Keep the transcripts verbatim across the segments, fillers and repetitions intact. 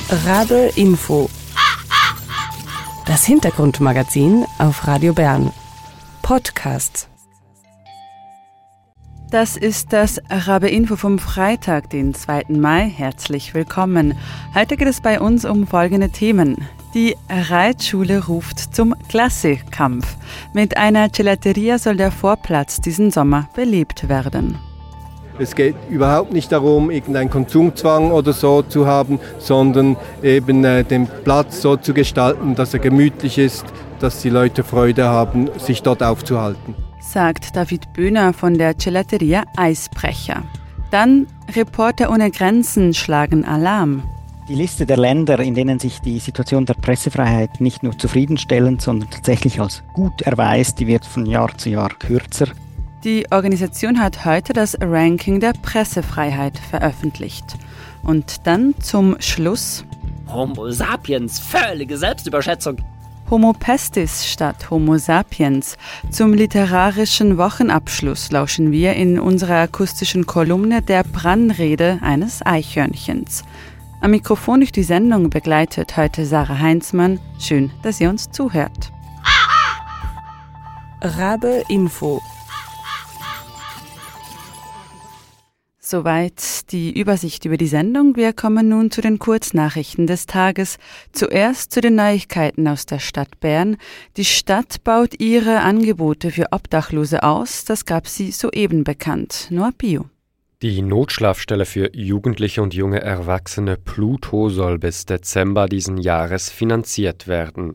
Rabe Info. Das Hintergrundmagazin auf Radio Bern. Podcast. Das ist das Rabe Info vom Freitag, den zweiten Mai. Herzlich willkommen. Heute geht es bei uns um folgende Themen. Die Reitschule ruft zum Klassekampf. Mit einer Gelateria soll der Vorplatz diesen Sommer belebt werden. Es geht überhaupt nicht darum, irgendeinen Konsumzwang oder so zu haben, sondern eben äh, den Platz so zu gestalten, dass er gemütlich ist, dass die Leute Freude haben, sich dort aufzuhalten. Sagt David Böhner von der Gelateria Eisbrecher. Dann Reporter ohne Grenzen schlagen Alarm. Die Liste der Länder, in denen sich die Situation der Pressefreiheit nicht nur zufriedenstellend, sondern tatsächlich als gut erweist, die wird von Jahr zu Jahr kürzer. Die Organisation hat heute das Ranking der Pressefreiheit veröffentlicht. Und dann zum Schluss Homo sapiens, völlige Selbstüberschätzung. Homo pestis statt Homo sapiens. Zum literarischen Wochenabschluss lauschen wir in unserer akustischen Kolumne der Brandrede eines Eichhörnchens. Am Mikrofon durch die Sendung begleitet heute Sarah Heinzmann. Schön, dass ihr uns zuhört. Rabe Info. Soweit die Übersicht über die Sendung. Wir kommen nun zu den Kurznachrichten des Tages. Zuerst zu den Neuigkeiten aus der Stadt Bern. Die Stadt baut ihre Angebote für Obdachlose aus. Das gab sie soeben bekannt. Noah Bio. Die Notschlafstelle für Jugendliche und junge Erwachsene Pluto soll bis Dezember diesen Jahres finanziert werden.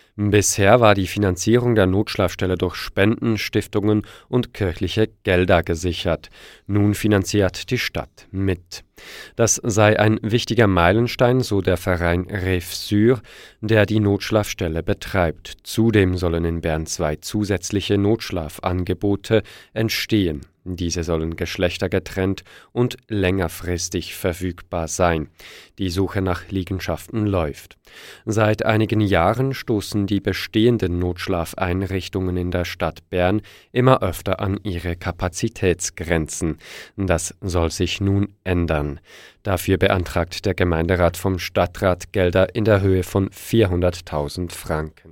Bisher war die Finanzierung der Notschlafstelle durch Spenden, Stiftungen und kirchliche Gelder gesichert. Nun finanziert die Stadt mit. Das sei ein wichtiger Meilenstein, so der Verein Rêve Sûr, der die Notschlafstelle betreibt. Zudem sollen in Bern zwei zusätzliche Notschlafangebote entstehen. Diese sollen geschlechtergetrennt und längerfristig verfügbar sein. Die Suche nach Liegenschaften läuft. Seit einigen Jahren stoßen die bestehenden Notschlafeinrichtungen in der Stadt Bern immer öfter an ihre Kapazitätsgrenzen. Das soll sich nun ändern. Dafür beantragt der Gemeinderat vom Stadtrat Gelder in der Höhe von vierhunderttausend Franken.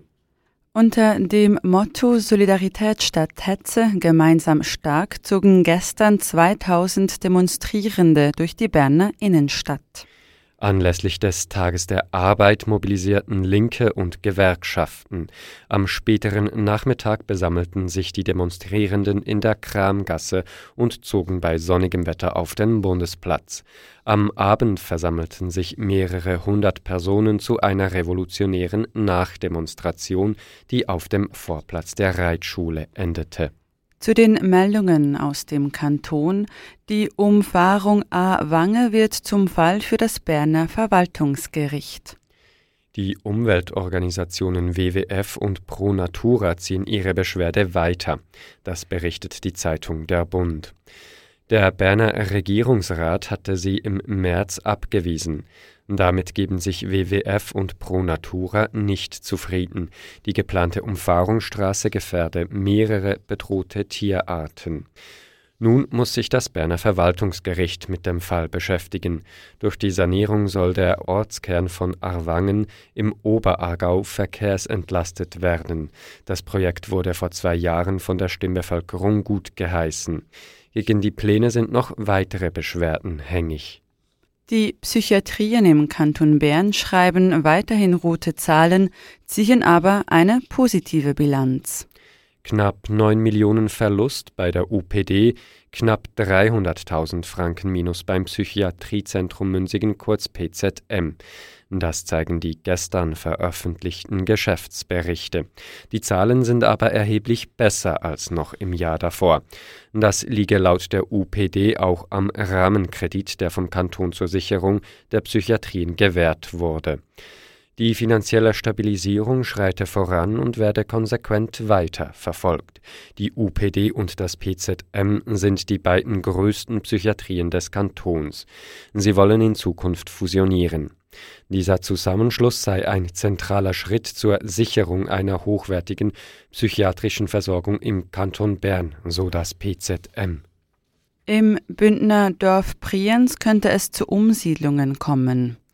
Unter dem Motto Solidarität statt Hetze, gemeinsam stark, zogen gestern zweitausend Demonstrierende durch die Berner Innenstadt. Anlässlich des Tages der Arbeit mobilisierten Linke und Gewerkschaften. Am späteren Nachmittag besammelten sich die Demonstrierenden in der Kramgasse und zogen bei sonnigem Wetter auf den Bundesplatz. Am Abend versammelten sich mehrere hundert Personen zu einer revolutionären Nachdemonstration, die auf dem Vorplatz der Reitschule endete. Zu den Meldungen aus dem Kanton. Die Umfahrung Aarwangen wird zum Fall für das Berner Verwaltungsgericht. Die Umweltorganisationen W W F und Pro Natura ziehen ihre Beschwerde weiter. Das berichtet die Zeitung Der Bund. Der Berner Regierungsrat hatte sie im März abgewiesen. Damit geben sich W W F und Pro Natura nicht zufrieden. Die geplante Umfahrungsstraße gefährde mehrere bedrohte Tierarten. Nun muss sich das Berner Verwaltungsgericht mit dem Fall beschäftigen. Durch die Sanierung soll der Ortskern von Aarwangen im Oberaargau verkehrsentlastet werden. Das Projekt wurde vor zwei Jahren von der Stimmbevölkerung gut geheißen. Gegen die Pläne sind noch weitere Beschwerden hängig. Die Psychiatrien im Kanton Bern schreiben weiterhin rote Zahlen, ziehen aber eine positive Bilanz. Knapp neun Millionen Verlust bei der U P D, knapp dreihunderttausend Franken Minus beim Psychiatriezentrum Münzigen, kurz P Z M. Das zeigen die gestern veröffentlichten Geschäftsberichte. Die Zahlen sind aber erheblich besser als noch im Jahr davor. Das liege laut der U P D auch am Rahmenkredit, der vom Kanton zur Sicherung der Psychiatrien gewährt wurde. Die finanzielle Stabilisierung schreite voran und werde konsequent weiter verfolgt. Die U P D und das P Z M sind die beiden größten Psychiatrien des Kantons. Sie wollen in Zukunft fusionieren. Dieser Zusammenschluss sei ein zentraler Schritt zur Sicherung einer hochwertigen psychiatrischen Versorgung im Kanton Bern, so das P Z M. Im Bündner Dorf Brienz könnte es zu Umsiedlungen kommen.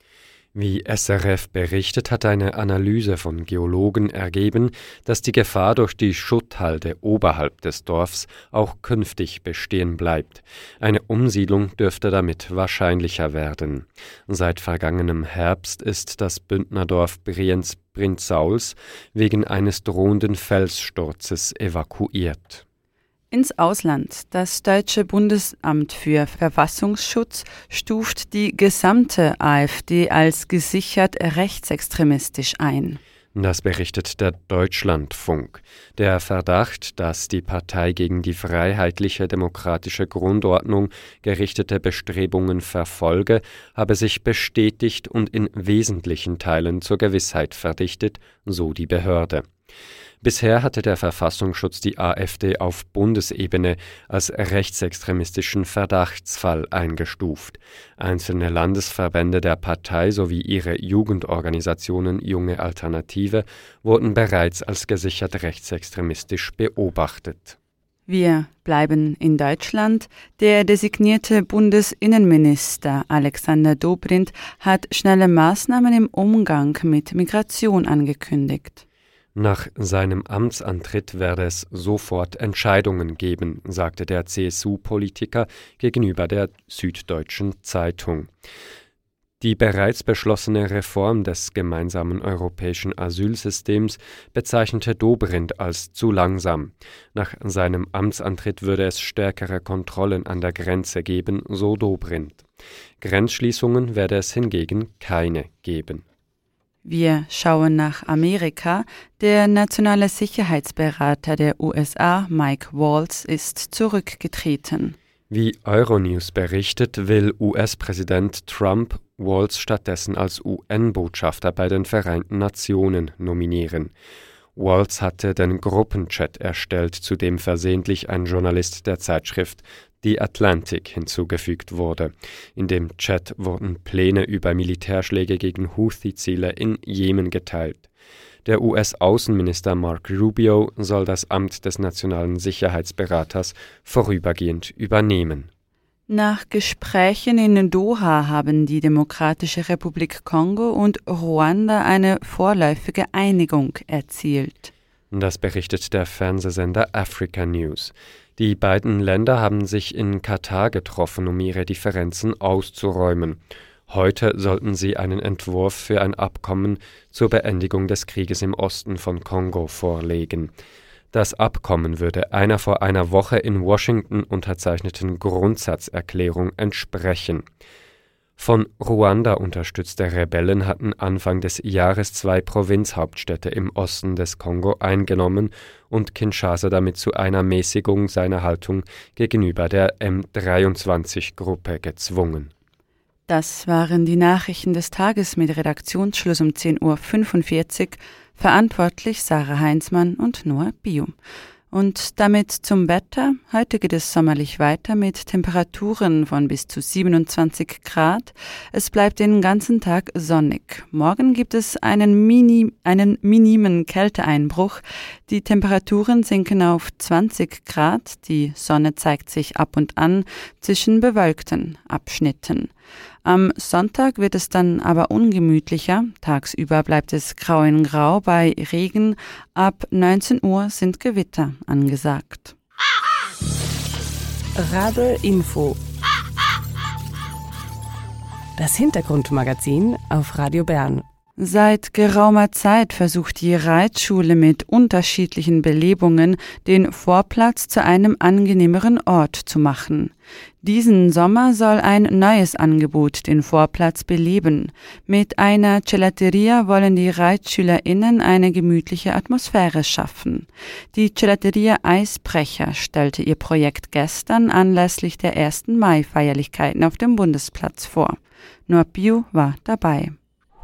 Wie S R F berichtet, hat eine Analyse von Geologen ergeben, dass die Gefahr durch die Schutthalde oberhalb des Dorfs auch künftig bestehen bleibt. Eine Umsiedlung dürfte damit wahrscheinlicher werden. Seit vergangenem Herbst ist das Bündnerdorf Brienz-Brinzauls wegen eines drohenden Felssturzes evakuiert. Ins Ausland. Das Deutsche Bundesamt für Verfassungsschutz stuft die gesamte AfD als gesichert rechtsextremistisch ein. Das berichtet der Deutschlandfunk. Der Verdacht, dass die Partei gegen die freiheitliche demokratische Grundordnung gerichtete Bestrebungen verfolge, habe sich bestätigt und in wesentlichen Teilen zur Gewissheit verdichtet, so die Behörde. Bisher hatte der Verfassungsschutz die AfD auf Bundesebene als rechtsextremistischen Verdachtsfall eingestuft. Einzelne Landesverbände der Partei sowie ihre Jugendorganisationen Junge Alternative wurden bereits als gesichert rechtsextremistisch beobachtet. Wir bleiben in Deutschland. Der designierte Bundesinnenminister Alexander Dobrindt hat schnelle Maßnahmen im Umgang mit Migration angekündigt. Nach seinem Amtsantritt werde es sofort Entscheidungen geben, sagte der C S U-Politiker gegenüber der Süddeutschen Zeitung. Die bereits beschlossene Reform des gemeinsamen europäischen Asylsystems bezeichnete Dobrindt als zu langsam. Nach seinem Amtsantritt würde es stärkere Kontrollen an der Grenze geben, so Dobrindt. Grenzschließungen werde es hingegen keine geben. Wir schauen nach Amerika. Der nationale Sicherheitsberater der U S A, Mike Waltz, ist zurückgetreten. Wie Euronews berichtet, will U S-Präsident Trump Waltz stattdessen als U N-Botschafter bei den Vereinten Nationen nominieren. Waltz hatte den Gruppenchat erstellt, zu dem versehentlich ein Journalist der Zeitschrift The Atlantic hinzugefügt wurde. In dem Chat wurden Pläne über Militärschläge gegen Houthi-Ziele in Jemen geteilt. Der U S-Außenminister Mark Rubio soll das Amt des nationalen Sicherheitsberaters vorübergehend übernehmen. Nach Gesprächen in Doha haben die Demokratische Republik Kongo und Ruanda eine vorläufige Einigung erzielt. Das berichtet der Fernsehsender Africa News. Die beiden Länder haben sich in Katar getroffen, um ihre Differenzen auszuräumen. Heute sollten sie einen Entwurf für ein Abkommen zur Beendigung des Krieges im Osten von Kongo vorlegen. Das Abkommen würde einer vor einer Woche in Washington unterzeichneten Grundsatzerklärung entsprechen. Von Ruanda unterstützte Rebellen hatten Anfang des Jahres zwei Provinzhauptstädte im Osten des Kongo eingenommen und Kinshasa damit zu einer Mäßigung seiner Haltung gegenüber der M dreiundzwanzig-Gruppe gezwungen. Das waren die Nachrichten des Tages mit Redaktionsschluss um zehn Uhr fünfundvierzig. Verantwortlich Sarah Heinzmann und Noah Bium. Und damit zum Wetter. Heute geht es sommerlich weiter mit Temperaturen von bis zu siebenundzwanzig Grad. Es bleibt den ganzen Tag sonnig. Morgen gibt es einen, mini, einen minimen Kälteeinbruch. Die Temperaturen sinken auf zwanzig Grad. Die Sonne zeigt sich ab und an zwischen bewölkten Abschnitten. Am Sonntag wird es dann aber ungemütlicher. Tagsüber bleibt es grau in grau bei Regen. Ab neunzehn Uhr sind Gewitter angesagt. Radl Info. Das Hintergrundmagazin auf Radio Bern. Seit geraumer Zeit versucht die Reitschule mit unterschiedlichen Belebungen den Vorplatz zu einem angenehmeren Ort zu machen. Diesen Sommer soll ein neues Angebot den Vorplatz beleben. Mit einer Gelateria wollen die ReitschülerInnen eine gemütliche Atmosphäre schaffen. Die Gelateria Eisbrecher stellte ihr Projekt gestern anlässlich der ersten Mai-Feierlichkeiten auf dem Bundesplatz vor. Noah Biu war dabei.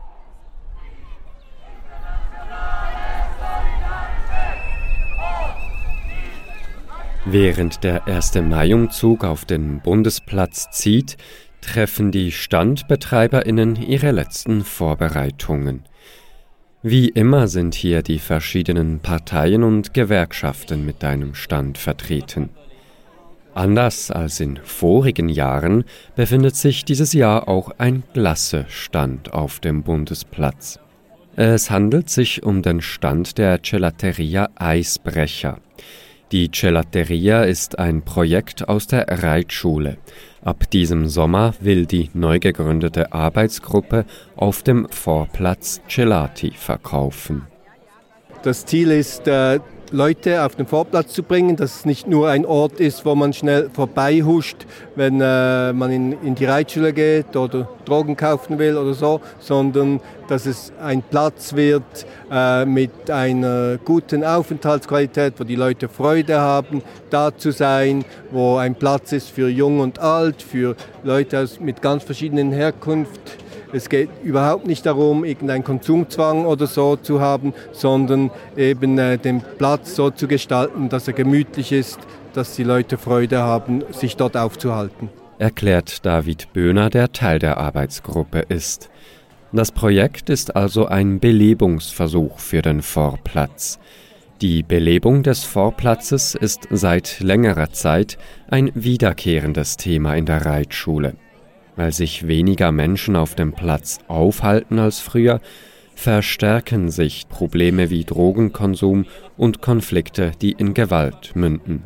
Während der erste Mai-Umzug auf den Bundesplatz zieht, treffen die StandbetreiberInnen ihre letzten Vorbereitungen. Wie immer sind hier die verschiedenen Parteien und Gewerkschaften mit einem Stand vertreten. Anders als in vorigen Jahren befindet sich dieses Jahr auch ein Glassestand auf dem Bundesplatz. Es handelt sich um den Stand der Gelateria Eisbrecher. Die Gelateria ist ein Projekt aus der Reitschule. Ab diesem Sommer will die neu gegründete Arbeitsgruppe auf dem Vorplatz Gelati verkaufen. Das Ziel ist, äh, Leute auf den Vorplatz zu bringen, dass es nicht nur ein Ort ist, wo man schnell vorbeihuscht, wenn äh, man in, in die Reitschule geht oder Drogen kaufen will oder so, sondern dass es ein Platz wird äh, mit einer guten Aufenthaltsqualität, wo die Leute Freude haben, da zu sein, wo ein Platz ist für Jung und Alt, für Leute aus, mit ganz verschiedenen Herkunft. Es geht überhaupt nicht darum, irgendeinen Konsumzwang oder so zu haben, sondern eben äh, den Platz so zu gestalten, dass er gemütlich ist, dass die Leute Freude haben, sich dort aufzuhalten. Erklärt David Böhner, der Teil der Arbeitsgruppe ist. Das Projekt ist also ein Belebungsversuch für den Vorplatz. Die Belebung des Vorplatzes ist seit längerer Zeit ein wiederkehrendes Thema in der Reitschule. Weil sich weniger Menschen auf dem Platz aufhalten als früher, verstärken sich Probleme wie Drogenkonsum und Konflikte, die in Gewalt münden.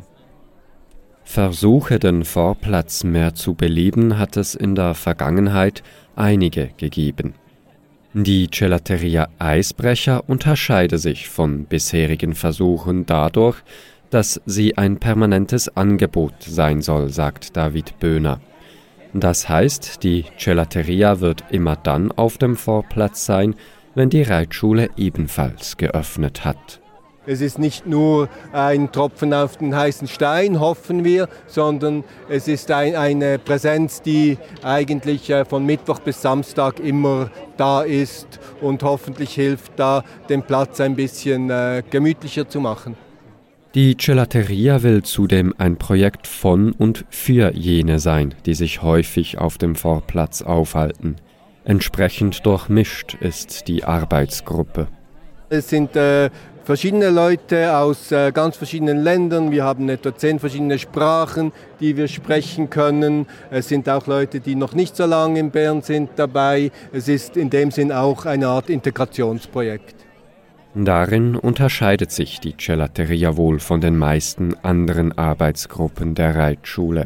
Versuche, den Vorplatz mehr zu beleben, hat es in der Vergangenheit einige gegeben. Die Gelateria Eisbrecher unterscheide sich von bisherigen Versuchen dadurch, dass sie ein permanentes Angebot sein soll, sagt David Böhner. Das heißt, die Gelateria wird immer dann auf dem Vorplatz sein, wenn die Reitschule ebenfalls geöffnet hat. Es ist nicht nur ein Tropfen auf den heißen Stein, hoffen wir, sondern es ist ein, eine Präsenz, die eigentlich von Mittwoch bis Samstag immer da ist und hoffentlich hilft, da den Platz ein bisschen äh, gemütlicher zu machen. Die Gelateria will zudem ein Projekt von und für jene sein, die sich häufig auf dem Vorplatz aufhalten. Entsprechend durchmischt ist die Arbeitsgruppe. Es sind äh, verschiedene Leute aus äh, ganz verschiedenen Ländern. Wir haben etwa zehn verschiedene Sprachen, die wir sprechen können. Es sind auch Leute, die noch nicht so lange in Bern sind, dabei. Es ist in dem Sinn auch eine Art Integrationsprojekt. Darin unterscheidet sich die Gelateria wohl von den meisten anderen Arbeitsgruppen der Reitschule.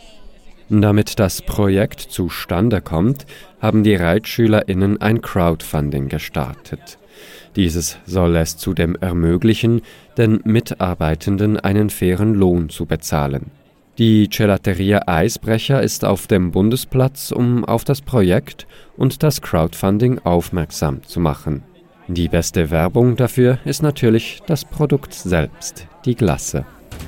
Damit das Projekt zustande kommt, haben die ReitschülerInnen ein Crowdfunding gestartet. Dieses soll es zudem ermöglichen, den Mitarbeitenden einen fairen Lohn zu bezahlen. Die Gelateria Eisbrecher ist auf dem Bundesplatz, um auf das Projekt und das Crowdfunding aufmerksam zu machen. Die beste Werbung dafür ist natürlich das Produkt selbst, die Glasse.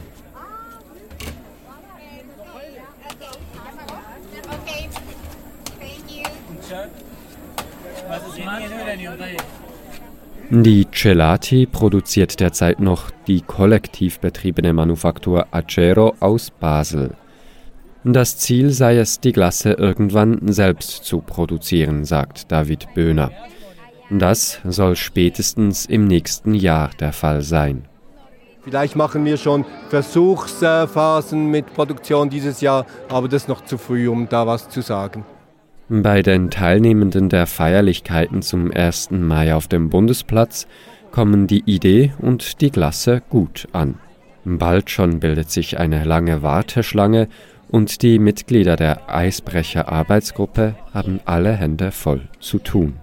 Die Gelati produziert derzeit noch die kollektiv betriebene Manufaktur Acero aus Basel. Das Ziel sei es, die Glasse irgendwann selbst zu produzieren, sagt David Böhner. Das soll spätestens im nächsten Jahr der Fall sein. Vielleicht machen wir schon Versuchsphasen mit Produktion dieses Jahr, aber das ist noch zu früh, um da was zu sagen. Bei den Teilnehmenden der Feierlichkeiten zum ersten Mai auf dem Bundesplatz kommen die Idee und die Glasse gut an. Bald schon bildet sich eine lange Warteschlange und die Mitglieder der Eisbrecher-Arbeitsgruppe haben alle Hände voll zu tun.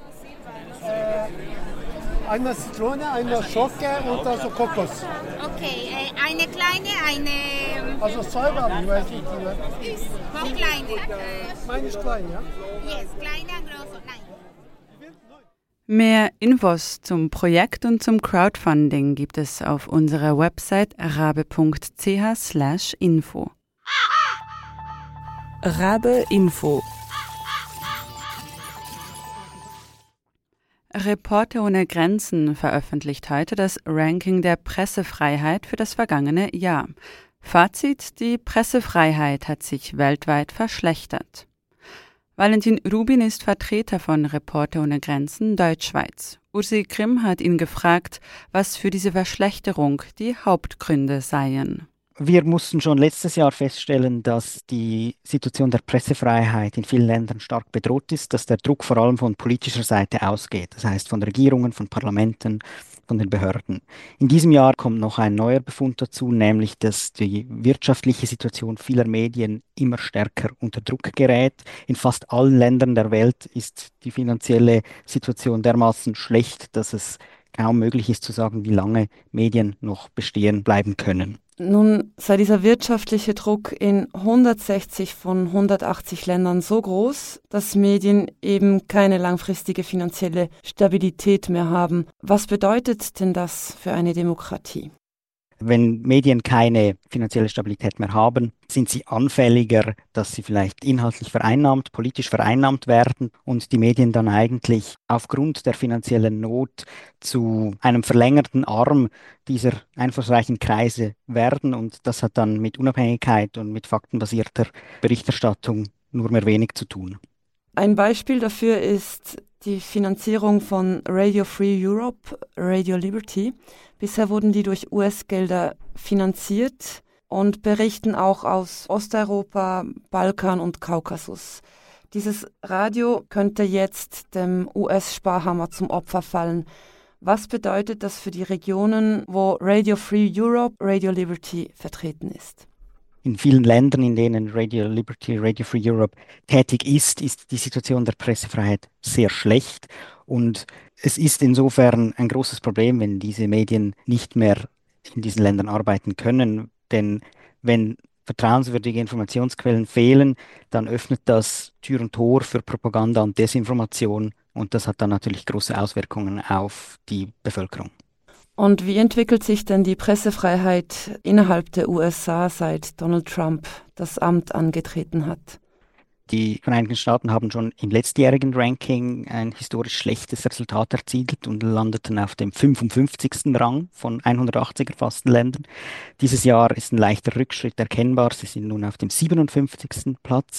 Einmal Zitrone, einmal Schocke und also Kokos. Okay, äh, eine kleine, eine... Also zwei haben, ich weiß nicht. Noch kleine. Äh, Meine ist klein, ja? Yes, kleine und große, nein. Mehr Infos zum Projekt und zum Crowdfunding gibt es auf unserer Website rabe punkt c h slash info. Rabe Info. Reporter ohne Grenzen veröffentlicht heute das Ranking der Pressefreiheit für das vergangene Jahr. Fazit: Die Pressefreiheit hat sich weltweit verschlechtert. Valentin Rubin ist Vertreter von Reporter ohne Grenzen Deutschschweiz. Ursi Grimm hat ihn gefragt, was für diese Verschlechterung die Hauptgründe seien. Wir mussten schon letztes Jahr feststellen, dass die Situation der Pressefreiheit in vielen Ländern stark bedroht ist, dass der Druck vor allem von politischer Seite ausgeht, das heißt von Regierungen, von Parlamenten, von den Behörden. In diesem Jahr kommt noch ein neuer Befund dazu, nämlich dass die wirtschaftliche Situation vieler Medien immer stärker unter Druck gerät. In fast allen Ländern der Welt ist die finanzielle Situation dermaßen schlecht, dass es kaum möglich ist zu sagen, wie lange Medien noch bestehen bleiben können. Nun sei dieser wirtschaftliche Druck in hundertsechzig von hundertachtzig Ländern so groß, dass Medien eben keine langfristige finanzielle Stabilität mehr haben. Was bedeutet denn das für eine Demokratie? Wenn Medien keine finanzielle Stabilität mehr haben, sind sie anfälliger, dass sie vielleicht inhaltlich vereinnahmt, politisch vereinnahmt werden und die Medien dann eigentlich aufgrund der finanziellen Not zu einem verlängerten Arm dieser einflussreichen Kreise werden. Und das hat dann mit Unabhängigkeit und mit faktenbasierter Berichterstattung nur mehr wenig zu tun. Ein Beispiel dafür ist die Finanzierung von Radio Free Europe, Radio Liberty. Bisher wurden die durch U S-Gelder finanziert und berichten auch aus Osteuropa, Balkan und Kaukasus. Dieses Radio könnte jetzt dem U S-Sparhammer zum Opfer fallen. Was bedeutet das für die Regionen, wo Radio Free Europe, Radio Liberty vertreten ist? In vielen Ländern, in denen Radio Liberty, Radio Free Europe tätig ist, ist die Situation der Pressefreiheit sehr schlecht. Und es ist insofern ein großes Problem, wenn diese Medien nicht mehr in diesen Ländern arbeiten können. Denn wenn vertrauenswürdige Informationsquellen fehlen, dann öffnet das Tür und Tor für Propaganda und Desinformation. Und das hat dann natürlich große Auswirkungen auf die Bevölkerung. Und wie entwickelt sich denn die Pressefreiheit innerhalb der U S A, seit Donald Trump das Amt angetreten hat? Die Vereinigten Staaten haben schon im letztjährigen Ranking ein historisch schlechtes Resultat erzielt und landeten auf dem fünfundfünfzigsten Rang von hundertachtzig erfassten Ländern. Dieses Jahr ist ein leichter Rückschritt erkennbar. Sie sind nun auf dem siebenundfünfzigsten Platz.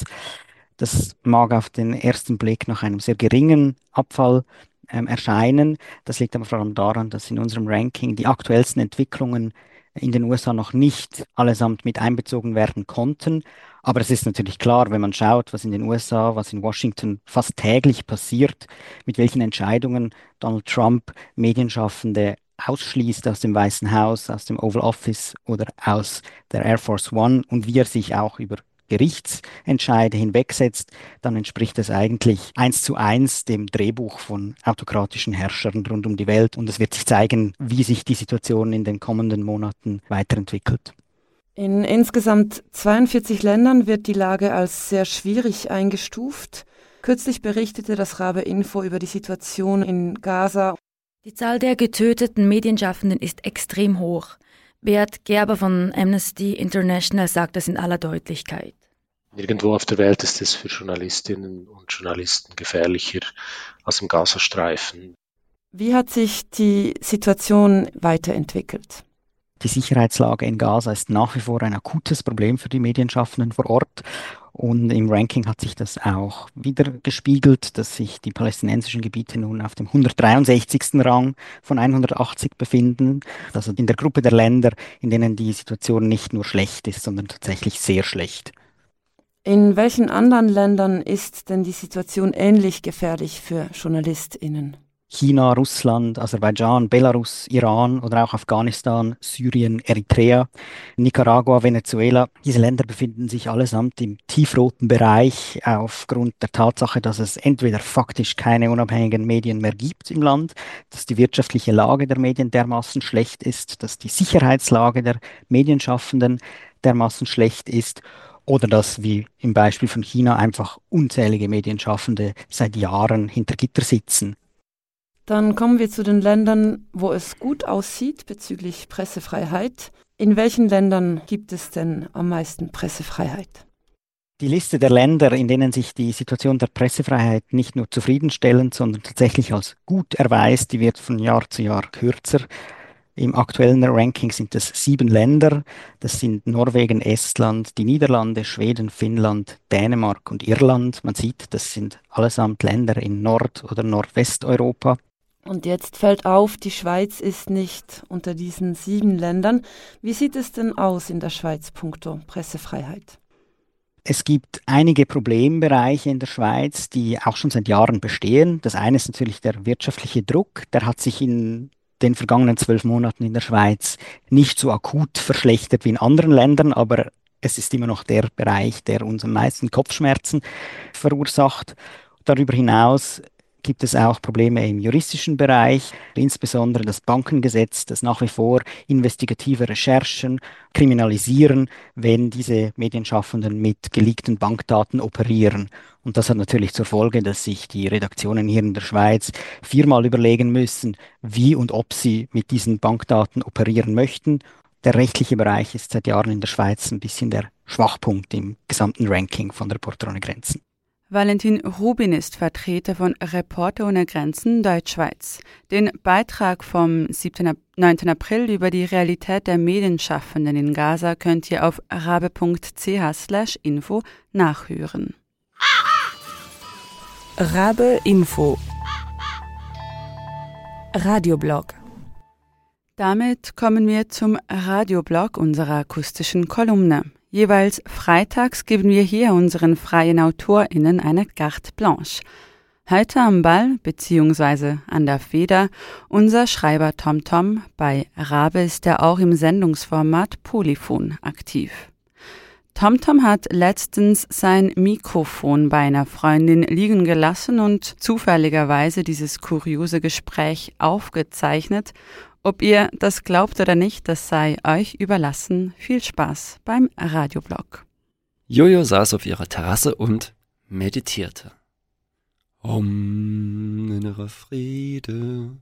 Das mag auf den ersten Blick nach einem sehr geringen Abfall ähm, erscheinen. Das liegt aber vor allem daran, dass in unserem Ranking die aktuellsten Entwicklungen in den U S A noch nicht allesamt mit einbezogen werden konnten. Aber es ist natürlich klar, wenn man schaut, was in den U S A, was in Washington fast täglich passiert, mit welchen Entscheidungen Donald Trump Medienschaffende ausschließt aus dem Weißen Haus, aus dem Oval Office oder aus der Air Force One und wie er sich auch über Gerichtsentscheide hinwegsetzt, dann entspricht es eigentlich eins zu eins dem Drehbuch von autokratischen Herrschern rund um die Welt. Und es wird sich zeigen, wie sich die Situation in den kommenden Monaten weiterentwickelt. In insgesamt zweiundvierzig Ländern wird die Lage als sehr schwierig eingestuft. Kürzlich berichtete das Rabe Info über die Situation in Gaza. Die Zahl der getöteten Medienschaffenden ist extrem hoch. Beat Gerber von Amnesty International sagt das in aller Deutlichkeit. Nirgendwo auf der Welt ist es für Journalistinnen und Journalisten gefährlicher als im Gazastreifen. Wie hat sich die Situation weiterentwickelt? Die Sicherheitslage in Gaza ist nach wie vor ein akutes Problem für die Medienschaffenden vor Ort. Und im Ranking hat sich das auch wieder gespiegelt, dass sich die palästinensischen Gebiete nun auf dem hundertdreiundsechzigsten Rang von hundertachtzig befinden. Also in der Gruppe der Länder, in denen die Situation nicht nur schlecht ist, sondern tatsächlich sehr schlecht. In welchen anderen Ländern ist denn die Situation ähnlich gefährlich für JournalistInnen? China, Russland, Aserbaidschan, Belarus, Iran oder auch Afghanistan, Syrien, Eritrea, Nicaragua, Venezuela. Diese Länder befinden sich allesamt im tiefroten Bereich aufgrund der Tatsache, dass es entweder faktisch keine unabhängigen Medien mehr gibt im Land, dass die wirtschaftliche Lage der Medien dermaßen schlecht ist, dass die Sicherheitslage der Medienschaffenden dermaßen schlecht ist oder dass, wie im Beispiel von China, einfach unzählige Medienschaffende seit Jahren hinter Gitter sitzen. Dann kommen wir zu den Ländern, wo es gut aussieht bezüglich Pressefreiheit. In welchen Ländern gibt es denn am meisten Pressefreiheit? Die Liste der Länder, in denen sich die Situation der Pressefreiheit nicht nur zufriedenstellend, sondern tatsächlich als gut erweist, die wird von Jahr zu Jahr kürzer. Im aktuellen Ranking sind es sieben Länder. Das sind Norwegen, Estland, die Niederlande, Schweden, Finnland, Dänemark und Irland. Man sieht, das sind allesamt Länder in Nord- oder Nordwesteuropa. Und jetzt fällt auf, die Schweiz ist nicht unter diesen sieben Ländern. Wie sieht es denn aus in der Schweiz punkto Pressefreiheit? Es gibt einige Problembereiche in der Schweiz, die auch schon seit Jahren bestehen. Das eine ist natürlich der wirtschaftliche Druck. Der hat sich in den vergangenen zwölf Monaten in der Schweiz nicht so akut verschlechtert wie in anderen Ländern, aber es ist immer noch der Bereich, der uns am meisten Kopfschmerzen verursacht. Darüber hinaus gibt es auch Probleme im juristischen Bereich, insbesondere das Bankengesetz, das nach wie vor investigative Recherchen kriminalisieren, wenn diese Medienschaffenden mit geleakten Bankdaten operieren. Und das hat natürlich zur Folge, dass sich die Redaktionen hier in der Schweiz viermal überlegen müssen, wie und ob sie mit diesen Bankdaten operieren möchten. Der rechtliche Bereich ist seit Jahren in der Schweiz ein bisschen der Schwachpunkt im gesamten Ranking von Reporter ohne Grenzen. Valentin Rubin ist Vertreter von Reporter ohne Grenzen Deutschschweiz. Den Beitrag vom neunten April über die Realität der Medienschaffenden in Gaza könnt ihr auf rabe punkt c h slash info nachhören. Rabe Info Radioblog. Damit kommen wir zum Radioblog unserer akustischen Kolumne. Jeweils freitags geben wir hier unseren freien AutorInnen eine carte blanche. Heute am Ball bzw. an der Feder unser Schreiber TomTom. Bei Rabe ist er auch im Sendungsformat Polyphon aktiv. TomTom hat letztens sein Mikrofon bei einer Freundin liegen gelassen und zufälligerweise dieses kuriose Gespräch aufgezeichnet. Ob ihr das glaubt oder nicht, das sei euch überlassen. Viel Spaß beim Radioblog. Jojo saß auf ihrer Terrasse und meditierte. Om, innerer Friede,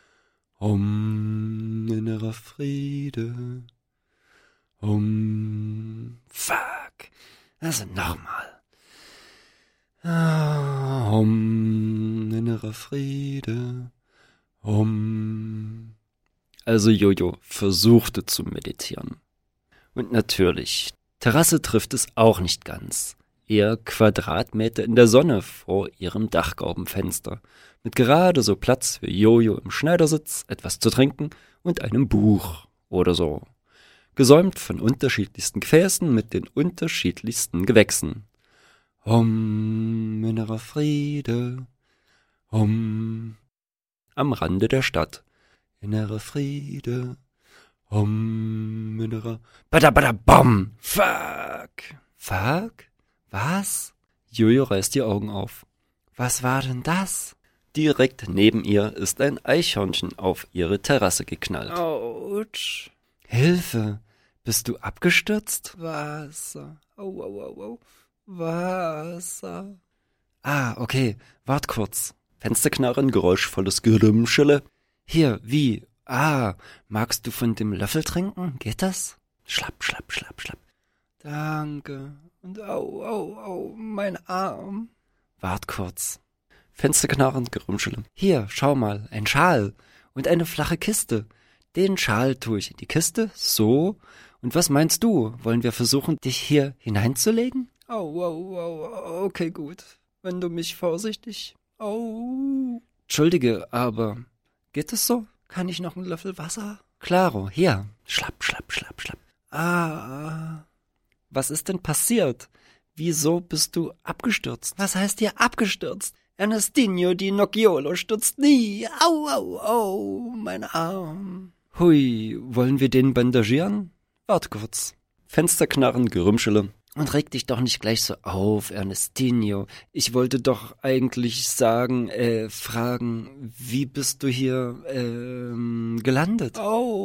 Om, innerer Friede, Om, fuck, also nochmal. Ah, Om, innerer Friede, Om. Also Jojo versuchte zu meditieren. Und natürlich, Terrasse trifft es auch nicht ganz. Eher Quadratmeter in der Sonne vor ihrem Dachgaubenfenster. Mit gerade so Platz für Jojo im Schneidersitz, etwas zu trinken und einem Buch oder so. Gesäumt von unterschiedlichsten Gefäßen mit den unterschiedlichsten Gewächsen. Om, innerer Friede, Om. Am Rande der Stadt. Innere Friede, Om, innerer, bada bada bom, fuck, fuck, was? Jojo reißt die Augen auf. Was war denn das? Direkt neben ihr ist ein Eichhörnchen auf ihre Terrasse geknallt. Autsch. Hilfe, bist du abgestürzt? Wasser, au, au, au, au, Wasser. Ah, okay, wart kurz. Fensterknarren, geräuschvolles Gerümschele. Hier, wie? Ah, magst du von dem Löffel trinken? Geht das? Schlapp, schlapp, schlapp, schlapp. Danke. Und au, au, au, mein Arm. Wart kurz. Fensterknarrend, Gerümschele. Hier, schau mal, ein Schal und eine flache Kiste. Den Schal tue ich in die Kiste, so. Und was meinst du? Wollen wir versuchen, dich hier hineinzulegen? Au, au, au, okay, gut. Wenn du mich vorsichtig... Au. Entschuldige, aber... Geht es so? Kann ich noch einen Löffel Wasser? Klaro, hier. Schlapp, schlapp, schlapp, schlapp. Ah. Was ist denn passiert? Wieso bist du abgestürzt? Was heißt hier abgestürzt? Ernestinho di Nocciolo stürzt nie. Au, au, au, mein Arm. Hui, wollen wir den bandagieren? Wart kurz. Fensterknarren, Gerümschele. Und reg dich doch nicht gleich so auf, Ernestinho. Ich wollte doch eigentlich sagen, äh, fragen, wie bist du hier, ähm, gelandet?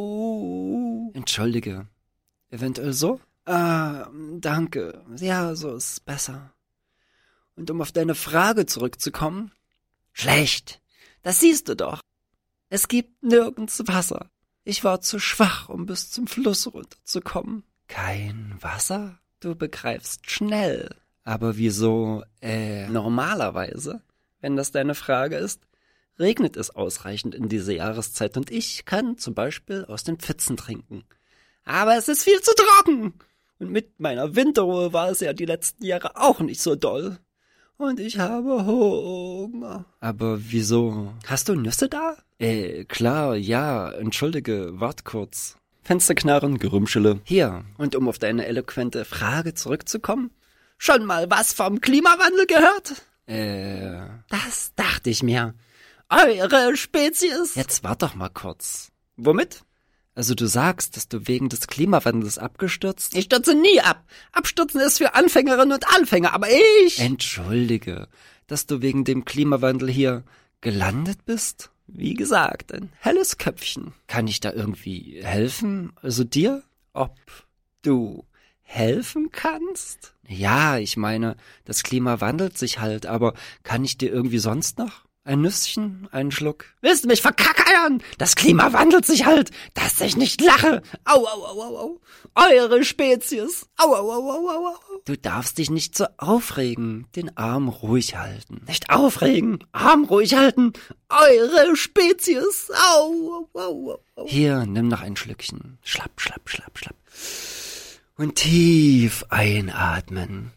Oh. Entschuldige. Eventuell so? Ah, danke. Ja, so ist besser. Und um auf deine Frage zurückzukommen. Schlecht. Das siehst du doch. Es gibt nirgends Wasser. Ich war zu schwach, um bis zum Fluss runterzukommen. Kein Wasser? Du begreifst schnell. Aber wieso, äh... Normalerweise, wenn das deine Frage ist, regnet es ausreichend in dieser Jahreszeit und ich kann zum Beispiel aus den Pfützen trinken. Aber es ist viel zu trocken. Und mit meiner Winterruhe war es ja die letzten Jahre auch nicht so doll. Und ich habe Hunger. Aber wieso? Hast du Nüsse da? Äh, klar, ja, entschuldige, wart kurz. Fensterknarren, Gerümpschele. Hier, und um auf deine eloquente Frage zurückzukommen, schon mal was vom Klimawandel gehört? Äh... Das dachte ich mir. Eure Spezies? Jetzt wart doch mal kurz. Womit? Also du sagst, dass du wegen des Klimawandels abgestürzt? Ich stürze nie ab. Abstürzen ist für Anfängerinnen und Anfänger, aber ich... Entschuldige, dass du wegen dem Klimawandel hier gelandet bist? Wie gesagt, ein helles Köpfchen. Kann ich da irgendwie helfen? Also dir? Ob du helfen kannst? Ja, ich meine, das Klima wandelt sich halt, aber kann ich dir irgendwie sonst noch? Ein Nüsschen, einen Schluck? Willst du mich verkackeiern? Das Klima wandelt sich halt, dass ich nicht lache. Au, au, au, au, au. Eure Spezies. Au, au, au, au, au, au. Du darfst dich nicht so aufregen, den Arm ruhig halten. Nicht aufregen, Arm ruhig halten. Eure Spezies. Au, au, au, au. Hier, nimm noch ein Schlückchen. Schlapp, schlapp, schlapp, schlapp. Und tief einatmen.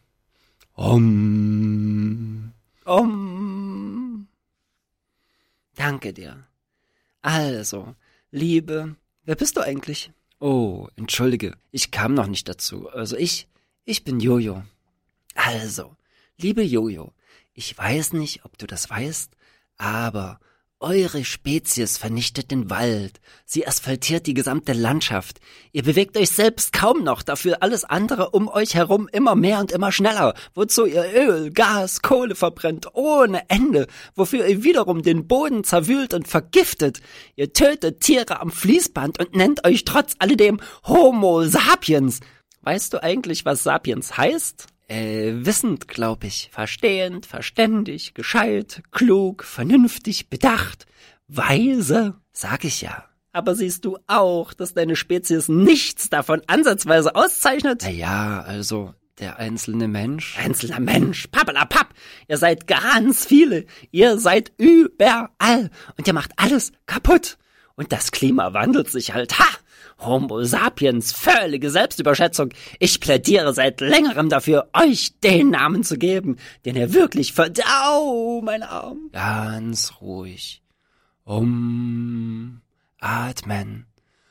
Om. Om. Danke dir. Also, Liebe, wer bist du eigentlich? Oh, entschuldige, ich kam noch nicht dazu. Also ich, ich bin Jojo. Also, liebe Jojo, ich weiß nicht, ob du das weißt, aber eure Spezies vernichtet den Wald. Sie asphaltiert die gesamte Landschaft. Ihr bewegt euch selbst kaum noch, dafür alles andere um euch herum immer mehr und immer schneller. Wozu ihr Öl, Gas, Kohle verbrennt ohne Ende. Wofür ihr wiederum den Boden zerwühlt und vergiftet. Ihr tötet Tiere am Fließband und nennt euch trotz alledem Homo sapiens. Weißt du eigentlich, was sapiens heißt? Äh, wissend, glaub ich. Verstehend, verständig, gescheit, klug, vernünftig, bedacht, weise. Sag ich ja. Aber siehst du auch, dass deine Spezies nichts davon ansatzweise auszeichnet? Na ja, also der einzelne Mensch. Einzelner Mensch, pappelapapp. Ihr seid ganz viele. Ihr seid überall. Und ihr macht alles kaputt. Und das Klima wandelt sich halt. Ha! Homo sapiens, völlige Selbstüberschätzung. Ich plädiere seit längerem dafür, euch den Namen zu geben, den ihr wirklich verdient. Au, mein Arm. Ganz ruhig. Um, atmen.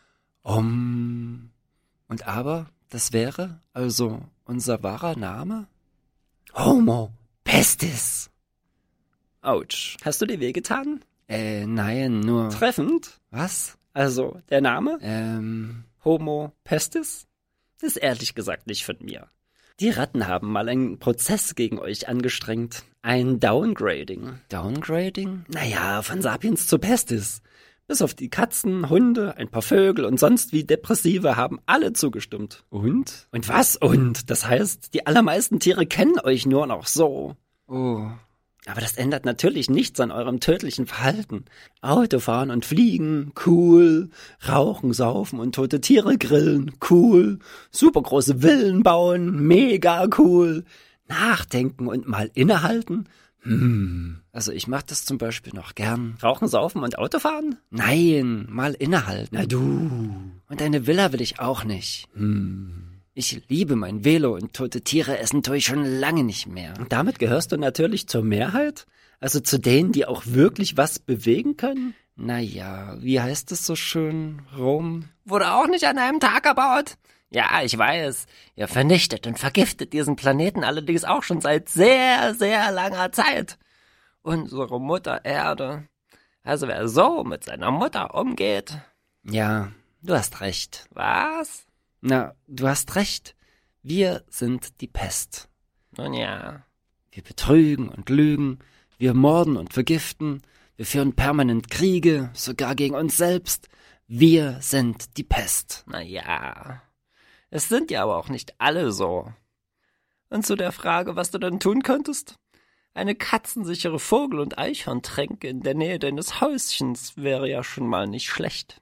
Um. Und aber, das wäre also unser wahrer Name? Homo pestis. Autsch. Hast du dir wehgetan? Äh, nein, nur... Treffend? Was? Also, der Name? Ähm... Homo pestis? Ist ehrlich gesagt nicht von mir. Die Ratten haben mal einen Prozess gegen euch angestrengt. Ein Downgrading. Downgrading? Naja, von Sapiens zu Pestis. Bis auf die Katzen, Hunde, ein paar Vögel und sonst wie Depressive haben alle zugestimmt. Und? Und was und? Das heißt, die allermeisten Tiere kennen euch nur noch so. Oh... Aber das ändert natürlich nichts an eurem tödlichen Verhalten. Autofahren und fliegen, cool. Rauchen, saufen und tote Tiere grillen, cool. Supergroße Villen bauen, mega cool. Nachdenken und mal innehalten, hm. Also ich mach das zum Beispiel noch gern. Rauchen, saufen und Autofahren? Nein, mal innehalten. Na du. Und eine Villa will ich auch nicht. Hm. Ich liebe mein Velo und tote Tiere essen tue ich schon lange nicht mehr. Und damit gehörst du natürlich zur Mehrheit? Also zu denen, die auch wirklich was bewegen können? Naja, wie heißt es so schön? Rom? Wurde auch nicht an einem Tag erbaut? Ja, ich weiß. Ihr vernichtet und vergiftet diesen Planeten allerdings auch schon seit sehr, sehr langer Zeit. Unsere Mutter Erde. Also wer so mit seiner Mutter umgeht... Ja, du hast recht. Was? Na, du hast recht. Wir sind die Pest. Nun ja. Wir betrügen und lügen, wir morden und vergiften, wir führen permanent Kriege, sogar gegen uns selbst. Wir sind die Pest. Na ja. Es sind ja aber auch nicht alle so. Und zu der Frage, was du denn tun könntest? Eine katzensichere Vogel- und Eichhorntränke in der Nähe deines Häuschens wäre ja schon mal nicht schlecht.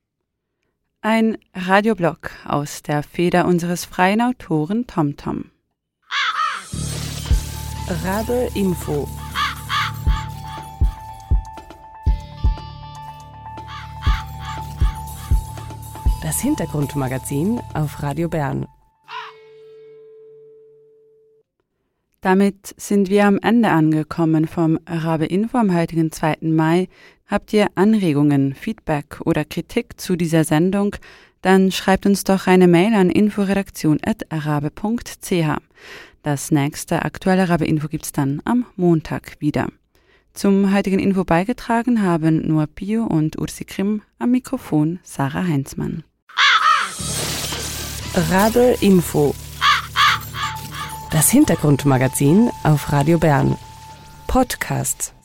Ein Radioblog aus der Feder unseres freien Autoren TomTom. Rabe Info. Das Hintergrundmagazin auf Radio Bern. Damit sind wir am Ende angekommen vom Arabe Info am heutigen zweiten Mai. Habt ihr Anregungen, Feedback oder Kritik zu dieser Sendung, dann schreibt uns doch eine Mail an inforedaktion at arabe punkt c h. Das nächste aktuelle Arabe Info gibt's dann am Montag wieder. Zum heutigen Info beigetragen haben Noah Pio und Ursi Krim, am Mikrofon Sarah Heinzmann. Arabe Info. Das Hintergrundmagazin auf Radio Bern. Podcast.